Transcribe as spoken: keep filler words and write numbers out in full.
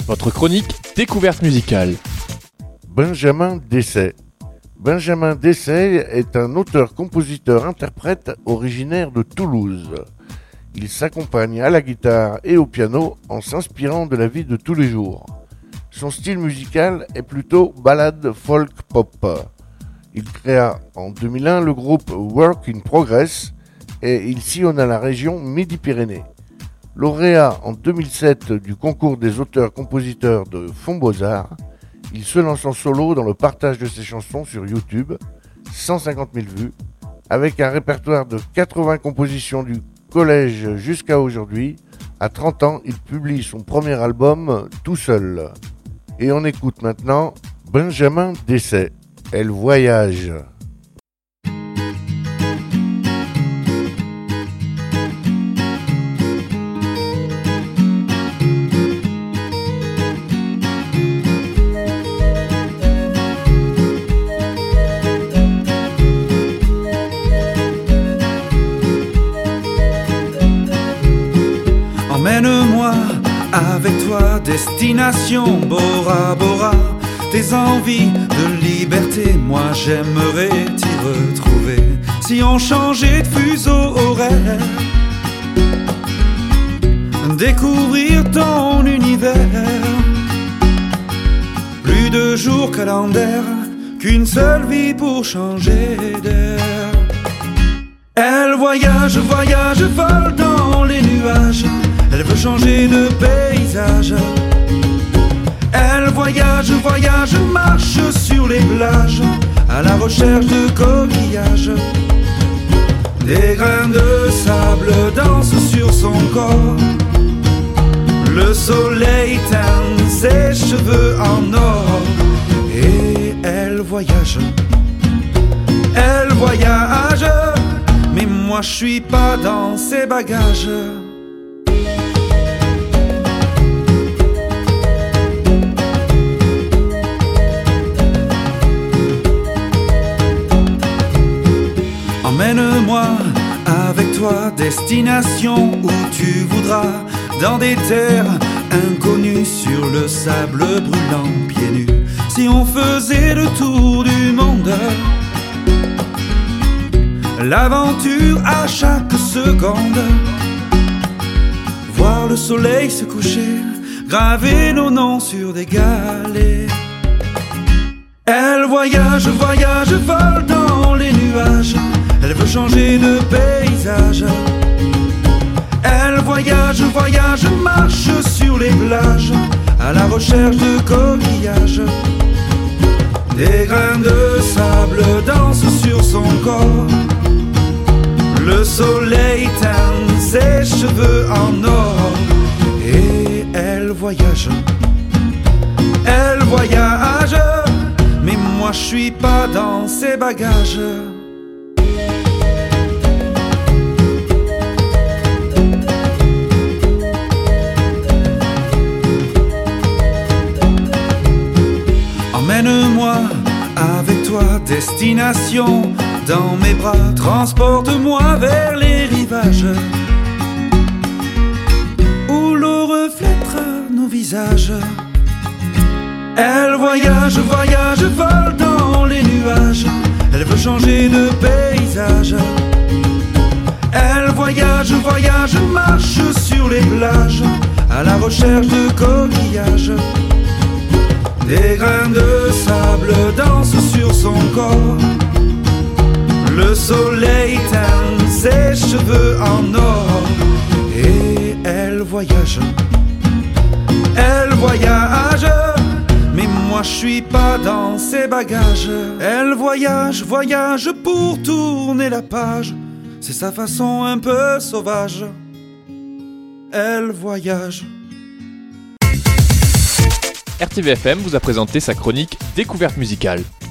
Votre chronique découverte musicale. Benjamin Dessay. Benjamin Dessay est un auteur-compositeur-interprète originaire de Toulouse. Il s'accompagne à la guitare et au piano en s'inspirant de la vie de tous les jours. Son style musical est plutôt ballade folk pop. Il créa en deux mille un le groupe Work in Progress et il sillonna la région Midi-Pyrénées. Lauréat en deux mille sept du concours des auteurs-compositeurs de Fonds Beaux-Arts, il se lance en solo dans le partage de ses chansons sur YouTube, cent cinquante mille vues, avec un répertoire de quatre-vingts compositions du collège jusqu'à aujourd'hui. À trente ans, il publie son premier album tout seul. Et on écoute maintenant Benjamin Dessay, Elle voyage. Emmène-moi avec toi, destination Bora Bora. Tes envies de liberté, moi j'aimerais t'y retrouver. Si on changeait de fuseau horaire, découvrir ton univers. Plus de jours calendaires qu'une seule vie pour changer d'air. Elle voyage, voyage, vole dans les nuages. Elle veut changer de paysage. Elle voyage, voyage, marche sur les plages à la recherche de coquillages. Des grains de sable dansent sur son corps. Le soleil teint ses cheveux en or. Et elle voyage, elle voyage. Mais moi je suis pas dans ses bagages. Emmène-moi avec toi, destination où tu voudras. Dans des terres inconnues, sur le sable brûlant, pieds nus. Si on faisait le tour du monde, l'aventure à chaque seconde. Voir le soleil se coucher, graver nos noms sur des galets. Elle voyage, voyage, vole dans les nuages. Elle veut changer de paysage. Elle voyage, voyage, marche sur les plages à la recherche de coquillages. Des grains de sable dansent sur son corps. Le soleil teint ses cheveux en or. Et elle voyage, elle voyage. Mais moi je suis pas dans ses bagages. Emmène-moi avec toi, destination dans mes bras. Transporte-moi vers les rivages où l'eau reflètera nos visages. Elle voyage, voyage, vole dans les nuages. Elle veut changer de paysage. Elle voyage, voyage, marche sur les plages à la recherche de coquillages. Des grains de sable dansent sur son corps. Le soleil teint ses cheveux en or. Et elle voyage, elle voyage. Mais moi je suis pas dans ses bagages. Elle voyage, voyage pour tourner la page. C'est sa façon un peu sauvage. Elle voyage. R T V F M vous a présenté sa chronique découverte musicale.